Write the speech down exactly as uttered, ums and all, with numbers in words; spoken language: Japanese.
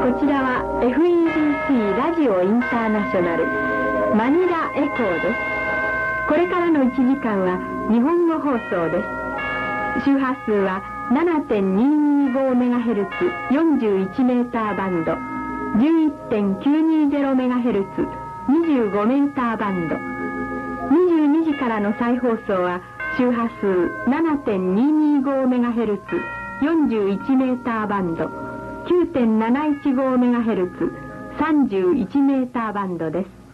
こちらは エフイービーシー ラジオインターナショナルマニラエコーです。これからのいちじかんは日本語放送です。周波数は ななてんにーにーごメガヘルツ よんじゅういちメーターバンド じゅういってんきゅうにーゼロメガヘルツ にじゅうごメーターバンド。にじゅうにじからの再放送は周波数 ななてんにーにーごメガヘルツ よんじゅういちメーターバンド きゅうてんなないちごメガヘルツ さんじゅういちメーターバンドです。